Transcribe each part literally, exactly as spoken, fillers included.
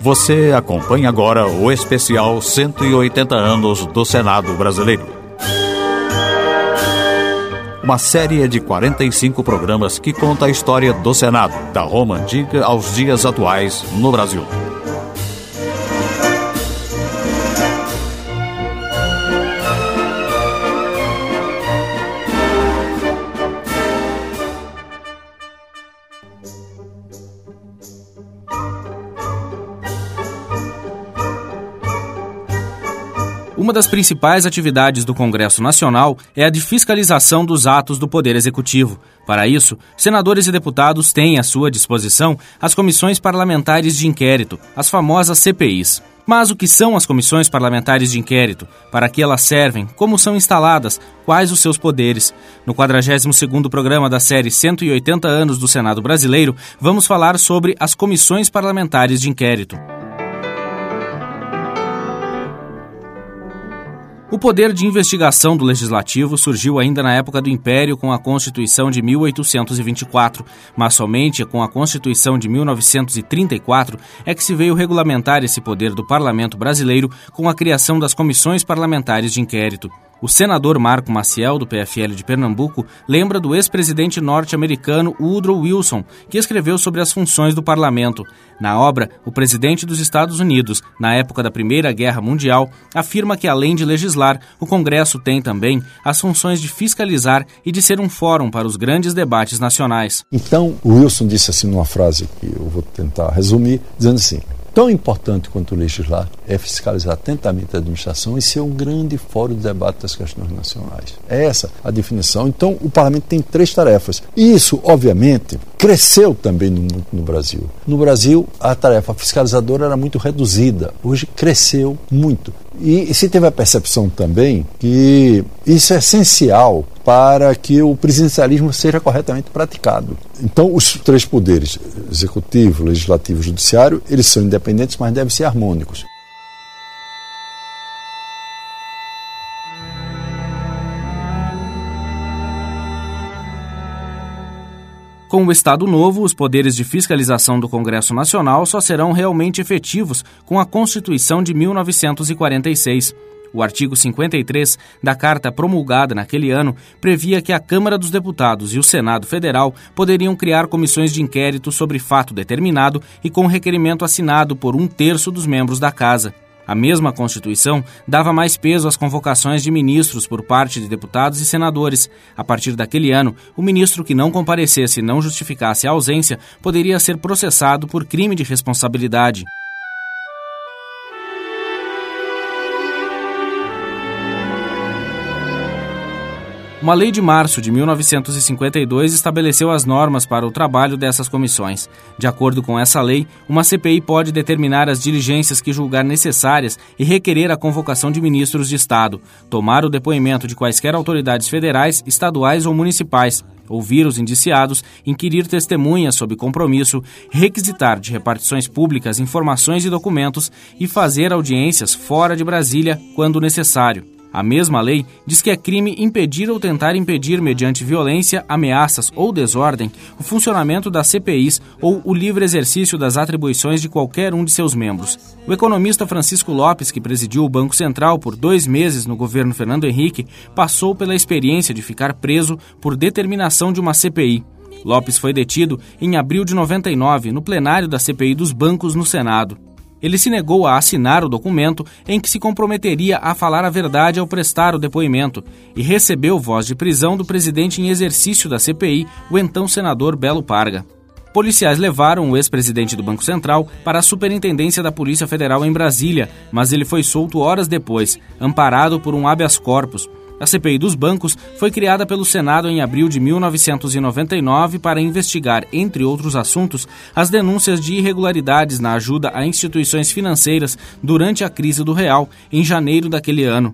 Você acompanha agora o especial cento e oitenta anos do Senado Brasileiro. Uma série de quarenta e cinco programas que conta a história do Senado, da Roma Antiga aos dias atuais no Brasil. Uma das principais atividades do Congresso Nacional é a de fiscalização dos atos do Poder Executivo. Para isso, senadores e deputados têm à sua disposição as comissões parlamentares de inquérito, as famosas C P Is. Mas o que são as comissões parlamentares de inquérito? Para que elas servem? Como são instaladas? Quais os seus poderes? No quadragésimo segundo programa da série cento e oitenta anos do Senado Brasileiro, vamos falar sobre as comissões parlamentares de inquérito. O poder de investigação do Legislativo surgiu ainda na época do Império com a Constituição de mil oitocentos e vinte e quatro, mas somente com a Constituição de mil novecentos e trinta e quatro é que se veio regulamentar esse poder do Parlamento brasileiro com a criação das comissões parlamentares de inquérito. O senador Marco Maciel, do P F L de Pernambuco, lembra do ex-presidente norte-americano Woodrow Wilson, que escreveu sobre as funções do parlamento. Na obra, o presidente dos Estados Unidos, na época da Primeira Guerra Mundial, afirma que, além de legislar, o Congresso tem também as funções de fiscalizar e de ser um fórum para os grandes debates nacionais. Então, o Wilson disse assim numa frase que eu vou tentar resumir, dizendo assim: tão importante quanto legislar é fiscalizar atentamente a administração e ser um grande fórum de debate das questões nacionais. É essa a definição. Então, o parlamento tem três tarefas. E isso, obviamente, cresceu também no, no Brasil. No Brasil, a tarefa fiscalizadora era muito reduzida. Hoje, cresceu muito. E, e se teve a percepção também que isso é essencial para que o presidencialismo seja corretamente praticado. Então, os três poderes, executivo, legislativo e judiciário, eles são independentes, mas devem ser harmônicos. Com o Estado Novo, os poderes de fiscalização do Congresso Nacional só serão realmente efetivos com a Constituição de mil novecentos e quarenta e seis. O artigo cinquenta e três da Carta promulgada naquele ano previa que a Câmara dos Deputados e o Senado Federal poderiam criar comissões de inquérito sobre fato determinado e com requerimento assinado por um terço dos membros da Casa. A mesma Constituição dava mais peso às convocações de ministros por parte de deputados e senadores. A partir daquele ano, o ministro que não comparecesse e não justificasse a ausência poderia ser processado por crime de responsabilidade. Uma lei de março de mil novecentos e cinquenta e dois estabeleceu as normas para o trabalho dessas comissões. De acordo com essa lei, uma C P I pode determinar as diligências que julgar necessárias e requerer a convocação de ministros de Estado, tomar o depoimento de quaisquer autoridades federais, estaduais ou municipais, ouvir os indiciados, inquirir testemunhas sob compromisso, requisitar de repartições públicas informações e documentos e fazer audiências fora de Brasília quando necessário. A mesma lei diz que é crime impedir ou tentar impedir, mediante violência, ameaças ou desordem, o funcionamento das C P Is ou o livre exercício das atribuições de qualquer um de seus membros. O economista Francisco Lopes, que presidiu o Banco Central por dois meses no governo Fernando Henrique, passou pela experiência de ficar preso por determinação de uma C P I. Lopes foi detido em abril de noventa e nove, no plenário da C P I dos bancos no Senado. Ele se negou a assinar o documento em que se comprometeria a falar a verdade ao prestar o depoimento e recebeu voz de prisão do presidente em exercício da C P I, o então senador Belo Parga. Policiais levaram o ex-presidente do Banco Central para a Superintendência da Polícia Federal em Brasília, mas ele foi solto horas depois, amparado por um habeas corpus. A C P I dos bancos foi criada pelo Senado em abril de mil novecentos e noventa e nove para investigar, entre outros assuntos, as denúncias de irregularidades na ajuda a instituições financeiras durante a crise do real, em janeiro daquele ano.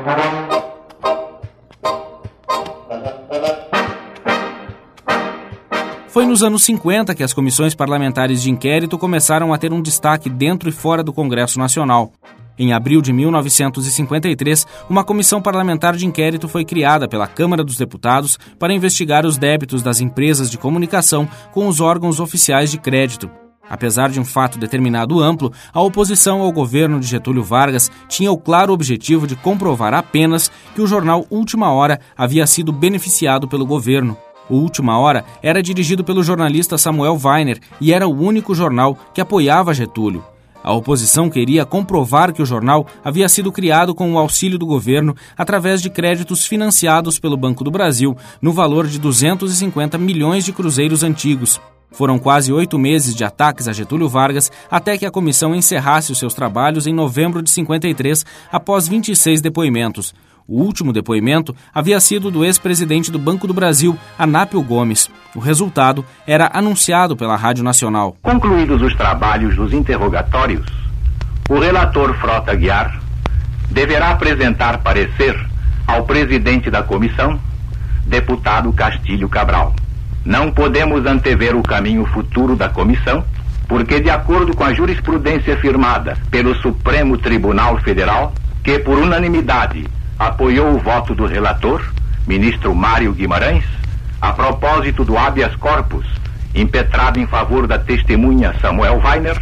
Foi nos anos cinquenta que as comissões parlamentares de inquérito começaram a ter um destaque dentro e fora do Congresso Nacional. Em abril de mil novecentos e cinquenta e três, uma comissão parlamentar de inquérito foi criada pela Câmara dos Deputados para investigar os débitos das empresas de comunicação com os órgãos oficiais de crédito. Apesar de um fato determinado amplo, a oposição ao governo de Getúlio Vargas tinha o claro objetivo de comprovar apenas que o jornal Última Hora havia sido beneficiado pelo governo. O Última Hora era dirigido pelo jornalista Samuel Weiner e era o único jornal que apoiava Getúlio. A oposição queria comprovar que o jornal havia sido criado com o auxílio do governo através de créditos financiados pelo Banco do Brasil, no valor de duzentos e cinquenta milhões de cruzeiros antigos. Foram quase oito meses de ataques a Getúlio Vargas até que a comissão encerrasse os seus trabalhos em novembro de cinquenta e três, após vinte e seis depoimentos. O último depoimento havia sido do ex-presidente do Banco do Brasil, Anápio Gomes. O resultado era anunciado pela Rádio Nacional. Concluídos os trabalhos dos interrogatórios, o relator Frota Aguiar deverá apresentar parecer ao presidente da comissão, deputado Castilho Cabral. Não podemos antever o caminho futuro da comissão, porque, de acordo com a jurisprudência firmada pelo Supremo Tribunal Federal, que por unanimidade apoiou o voto do relator, ministro Mário Guimarães, a propósito do habeas corpus impetrado em favor da testemunha Samuel Weiner,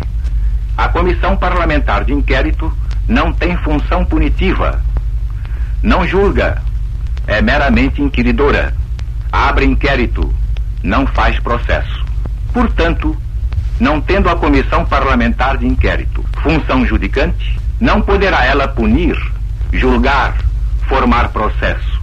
a comissão parlamentar de inquérito não tem função punitiva, não julga, é meramente inquiridora, abre inquérito, não faz processo. Portanto, não tendo a comissão parlamentar de inquérito função judicante, não poderá ela punir, julgar, formar processo.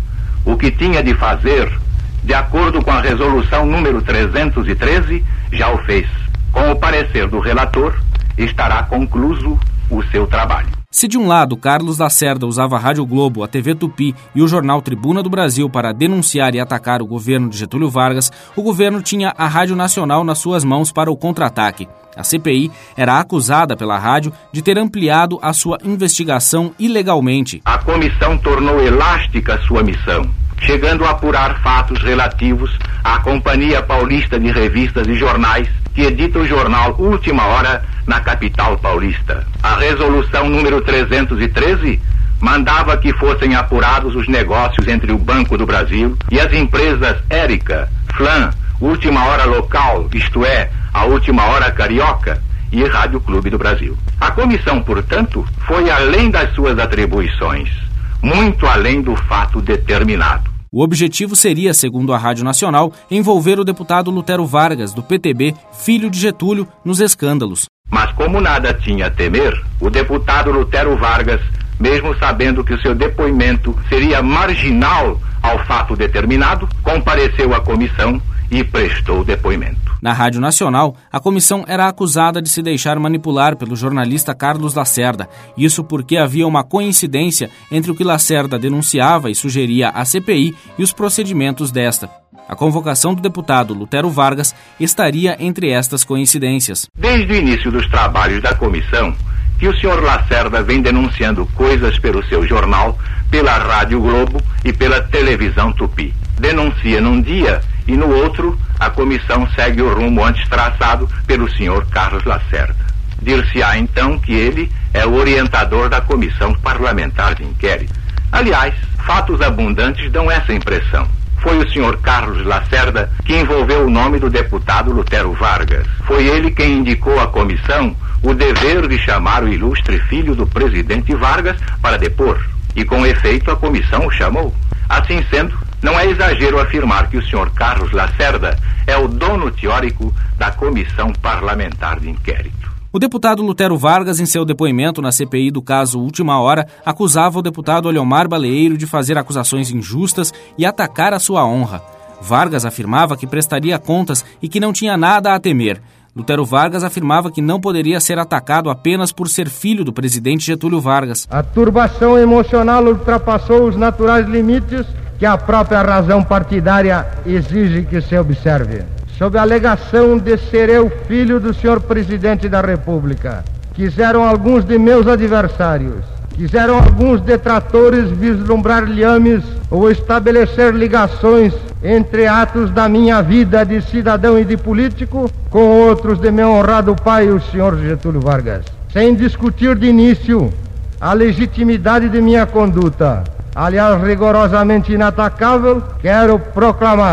O que tinha de fazer, de acordo com a resolução número trezentos e treze, já o fez. Com o parecer do relator, estará concluso o seu trabalho. Se de um lado Carlos Lacerda usava a Rádio Globo, a T V Tupi e o jornal Tribuna do Brasil para denunciar e atacar o governo de Getúlio Vargas, o governo tinha a Rádio Nacional nas suas mãos para o contra-ataque. A C P I era acusada pela rádio de ter ampliado a sua investigação ilegalmente. A comissão tornou elástica sua missão, chegando a apurar fatos relativos à Companhia Paulista de Revistas e Jornais, que edita o jornal Última Hora na capital paulista. A resolução número trezentos e treze mandava que fossem apurados os negócios entre o Banco do Brasil e as empresas Érica, Flam, Última Hora Local, isto é, a Última Hora Carioca, e Rádio Clube do Brasil. A comissão, portanto, foi além das suas atribuições, muito além do fato determinado. O objetivo seria, segundo a Rádio Nacional, envolver o deputado Lutero Vargas, do P T B, filho de Getúlio, nos escândalos. Mas como nada tinha a temer, o deputado Lutero Vargas, mesmo sabendo que o seu depoimento seria marginal ao fato determinado, compareceu à comissão e prestou depoimento. Na Rádio Nacional, a comissão era acusada de se deixar manipular pelo jornalista Carlos Lacerda. Isso porque havia uma coincidência entre o que Lacerda denunciava e sugeria à C P I e os procedimentos desta. A convocação do deputado Lutero Vargas estaria entre estas coincidências. Desde o início dos trabalhos da comissão, que o senhor Lacerda vem denunciando coisas pelo seu jornal, pela Rádio Globo e pela televisão Tupi. Denuncia num dia e no outro a comissão segue o rumo antes traçado pelo senhor Carlos Lacerda. Dir-se-á então que ele é o orientador da comissão parlamentar de inquérito. Aliás, fatos abundantes dão essa impressão. Foi o senhor Carlos Lacerda que envolveu o nome do deputado Lutero Vargas. Foi ele quem indicou à comissão o dever de chamar o ilustre filho do presidente Vargas para depor. E com efeito a comissão o chamou. Assim sendo, não é exagero afirmar que o senhor Carlos Lacerda é o dono teórico da comissão parlamentar de inquérito. O deputado Lutero Vargas, em seu depoimento na C P I do caso Última Hora, acusava o deputado Oleomar Baleeiro de fazer acusações injustas e atacar a sua honra. Vargas afirmava que prestaria contas e que não tinha nada a temer. Lutero Vargas afirmava que não poderia ser atacado apenas por ser filho do presidente Getúlio Vargas. A turbação emocional ultrapassou os naturais limites que a própria razão partidária exige que se observe. Sob a alegação de ser eu filho do senhor presidente da República, quiseram alguns de meus adversários, quiseram alguns detratores vislumbrar liames ou estabelecer ligações entre atos da minha vida de cidadão e de político com outros de meu honrado pai, o senhor Getúlio Vargas. Sem discutir de início a legitimidade de minha conduta, aliás rigorosamente inatacável, quero proclamar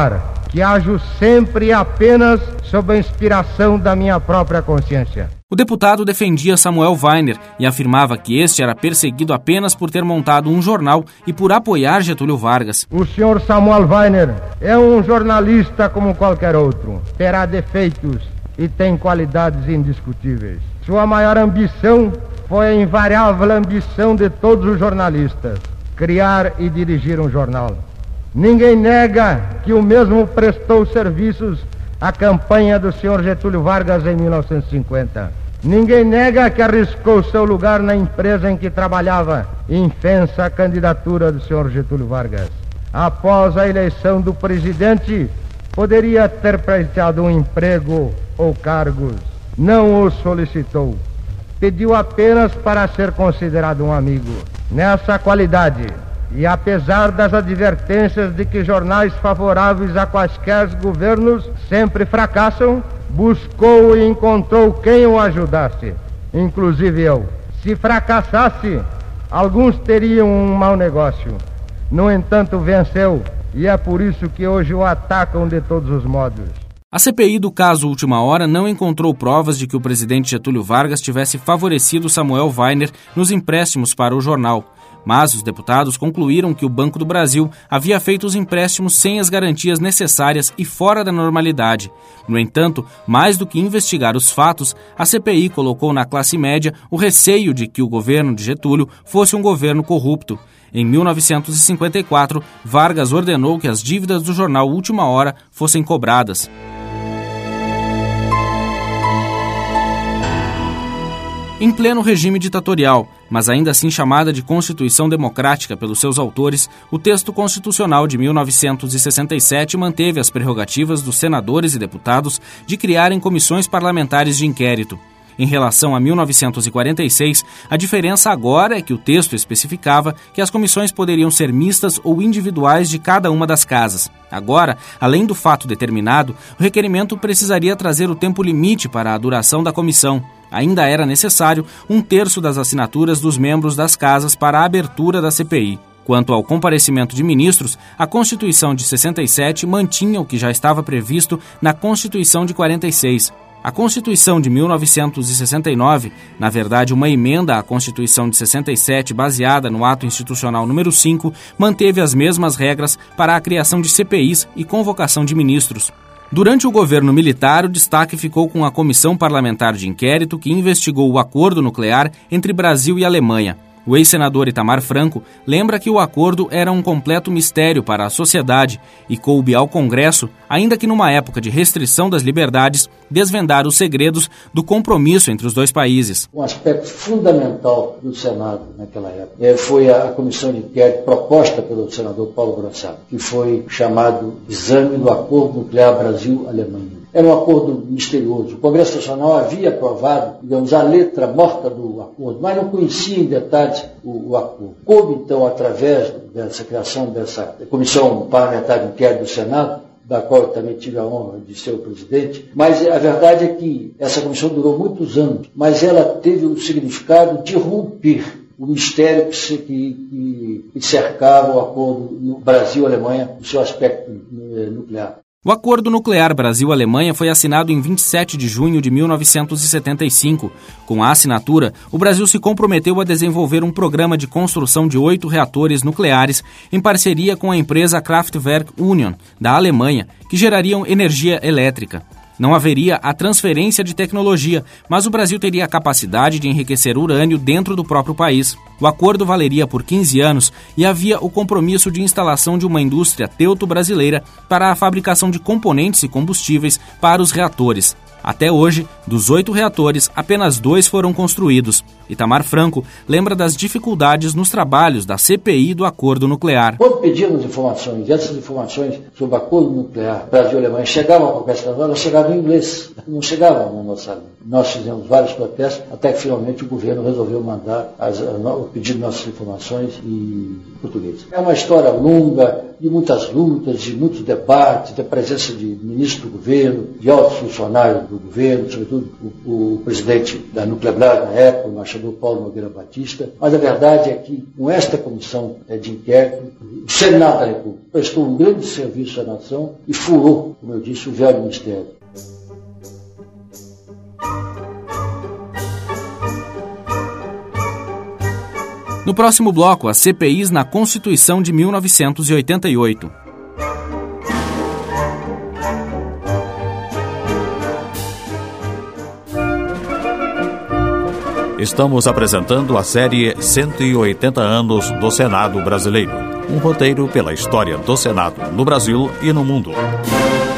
que ajo sempre e apenas sob a inspiração da minha própria consciência. O deputado defendia Samuel Weiner e afirmava que este era perseguido apenas por ter montado um jornal e por apoiar Getúlio Vargas. O senhor Samuel Weiner é um jornalista como qualquer outro. Terá defeitos e tem qualidades indiscutíveis. Sua maior ambição foi a invariável ambição de todos os jornalistas: criar e dirigir um jornal. Ninguém nega que o mesmo prestou serviços à campanha do senhor Getúlio Vargas em mil novecentos e cinquenta. Ninguém nega que arriscou seu lugar na empresa em que trabalhava e fez a candidatura do senhor Getúlio Vargas. Após a eleição do presidente, poderia ter pleiteado um emprego ou cargos. Não o solicitou. Pediu apenas para ser considerado um amigo. Nessa qualidade, e apesar das advertências de que jornais favoráveis a quaisquer governos sempre fracassam, buscou e encontrou quem o ajudasse, inclusive eu. Se fracassasse, alguns teriam um mau negócio. No entanto, venceu, e é por isso que hoje o atacam de todos os modos. A C P I do caso Última Hora não encontrou provas de que o presidente Getúlio Vargas tivesse favorecido Samuel Weiner nos empréstimos para o jornal. Mas os deputados concluíram que o Banco do Brasil havia feito os empréstimos sem as garantias necessárias e fora da normalidade. No entanto, mais do que investigar os fatos, a C P I colocou na classe média o receio de que o governo de Getúlio fosse um governo corrupto. Em mil novecentos e cinquenta e quatro, Vargas ordenou que as dívidas do jornal Última Hora fossem cobradas. Em pleno regime ditatorial, mas ainda assim chamada de Constituição Democrática pelos seus autores, o texto constitucional de mil novecentos e sessenta e sete manteve as prerrogativas dos senadores e deputados de criarem comissões parlamentares de inquérito. Em relação a mil novecentos e quarenta e seis, a diferença agora é que o texto especificava que as comissões poderiam ser mistas ou individuais de cada uma das casas. Agora, além do fato determinado, o requerimento precisaria trazer o tempo limite para a duração da comissão. Ainda era necessário um terço das assinaturas dos membros das casas para a abertura da C P I. Quanto ao comparecimento de ministros, a Constituição de sessenta e sete mantinha o que já estava previsto na Constituição de quarenta e seis. A Constituição de mil novecentos e sessenta e nove, na verdade uma emenda à Constituição de sessenta e sete baseada no Ato Institucional número cinco, manteve as mesmas regras para a criação de C P Is e convocação de ministros. Durante o governo militar, o destaque ficou com a Comissão Parlamentar de Inquérito que investigou o acordo nuclear entre Brasil e Alemanha. O ex-senador Itamar Franco lembra que o acordo era um completo mistério para a sociedade e coube ao Congresso, ainda que numa época de restrição das liberdades, desvendar os segredos do compromisso entre os dois países. Um aspecto fundamental do Senado naquela época foi a comissão de inquérito proposta pelo senador Paulo Grossato, que foi chamado Exame do Acordo Nuclear Brasil-Alemanha. Era um acordo misterioso. O Congresso Nacional havia aprovado, digamos, a letra morta do acordo, mas não conhecia em detalhes o, o acordo. Coube, então, através dessa criação dessa Comissão Parlamentar de Inquérito do Senado, da qual eu também tive a honra de ser o presidente, mas a verdade é que essa comissão durou muitos anos, mas ela teve o significado de romper o mistério que, se, que, que cercava o acordo no Brasil-Alemanha, no seu aspecto nuclear. O Acordo Nuclear Brasil-Alemanha foi assinado em vinte e sete de junho de mil novecentos e setenta e cinco. Com a assinatura, o Brasil se comprometeu a desenvolver um programa de construção de oito reatores nucleares em parceria com a empresa Kraftwerk Union, da Alemanha, que gerariam energia elétrica. Não haveria a transferência de tecnologia, mas o Brasil teria a capacidade de enriquecer urânio dentro do próprio país. O acordo valeria por quinze anos e havia o compromisso de instalação de uma indústria teuto-brasileira para a fabricação de componentes e combustíveis para os reatores. Até hoje, dos oito reatores, apenas dois foram construídos. Itamar Franco lembra das dificuldades nos trabalhos da C P I do acordo nuclear. Quando pedíamos informações, e essas informações sobre o acordo nuclear Brasil-Alemanha chegavam ao Congresso Nacional, elas chegavam em inglês, não chegavam na nossa língua. Nós fizemos vários protestos, até que finalmente o governo resolveu mandar as, o pedido de nossas informações em português. É uma história longa, de muitas lutas, de muitos debates, da presença de ministros do governo, de altos funcionários do governo, sobretudo sobretudo o, o presidente da Nuclebras na época, o embaixador Paulo Nogueira Batista, mas a verdade é que com esta comissão de inquérito, o Senado da República prestou um grande serviço à nação e furou, como eu disse, o velho mistério. No próximo bloco, as C P Is na Constituição de mil novecentos e oitenta e oito. Estamos apresentando a série cento e oitenta anos do Senado Brasileiro. Um roteiro pela história do Senado no Brasil e no mundo.